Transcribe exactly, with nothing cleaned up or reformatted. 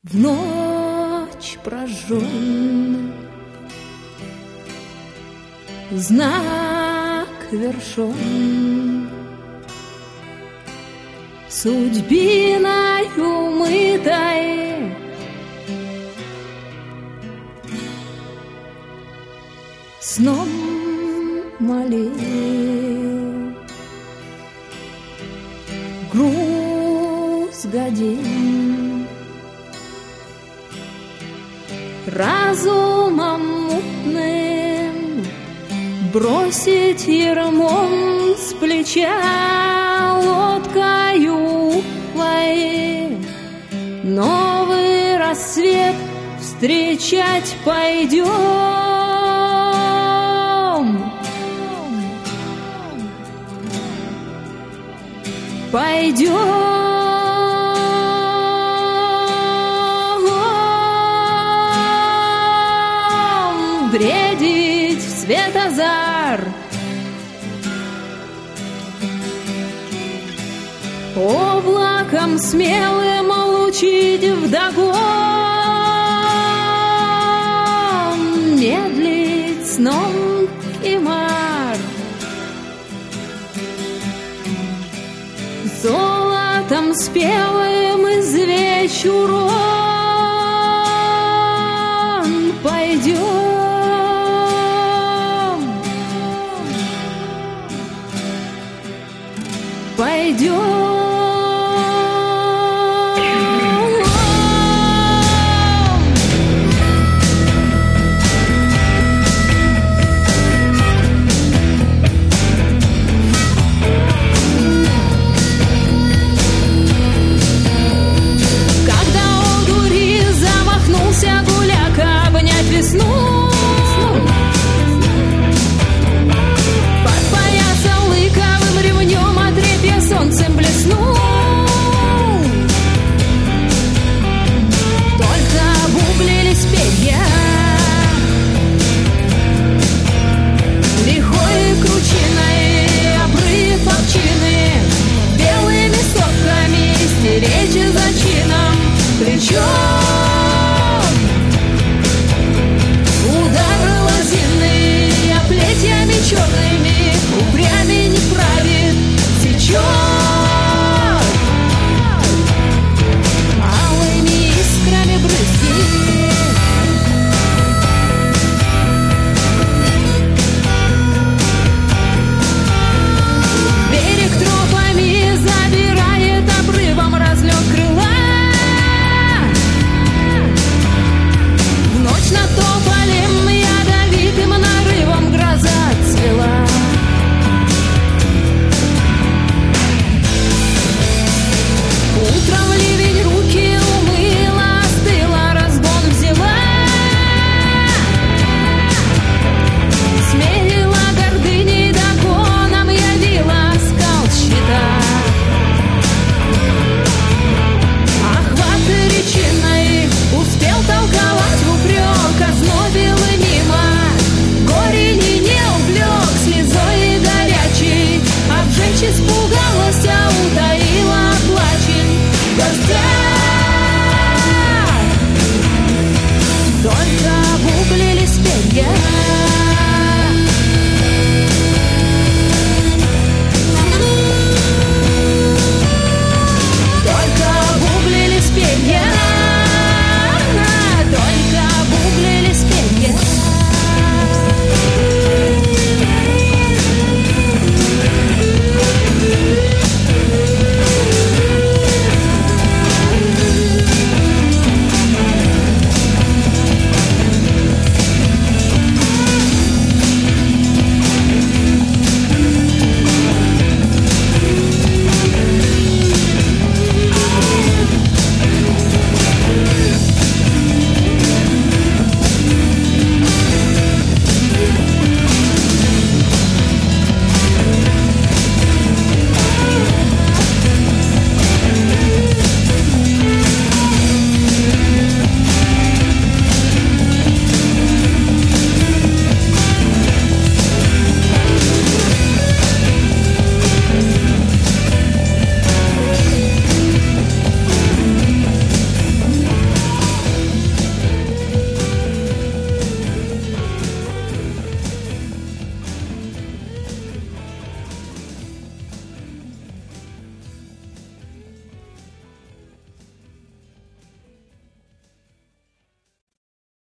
В ночь прожженную знак вершен, судьбиною мытой сном молил, груз годин разумом мутным бросить ермом с плеча лодкою плои, новый рассвет встречать пойдем, пойдем. Бредить в светозар, облаком смелым лучить вдогон, медлить сном кимар, золотом спелым из вечурон пойдем. Пойдем. Когда одури замахнулся гуляка обнять весну, подпоясал лыковым ремнем отрепья солнцем блеснул. Только обуглились перья, лихой кручиной обрыв овчины, белыми сопками стеречь зачином плечом. Удар лозины оплетьями черными упрями не правит, течет малыми искрами брызги. Берег тропами забирает обрывом разлет крыла. В ночь над тополем ядовитым нарывом гроза цвела. Утром ливень руки умыла, остыла, разгон взяла, смерила гордыней догоном, явила скал щита. Охват речиной успел толковать в упрек, ознобил и мимо горени не увлек, слезой горячей обжечь испугалась, а утаила плачень гостя. Только обуглились перья,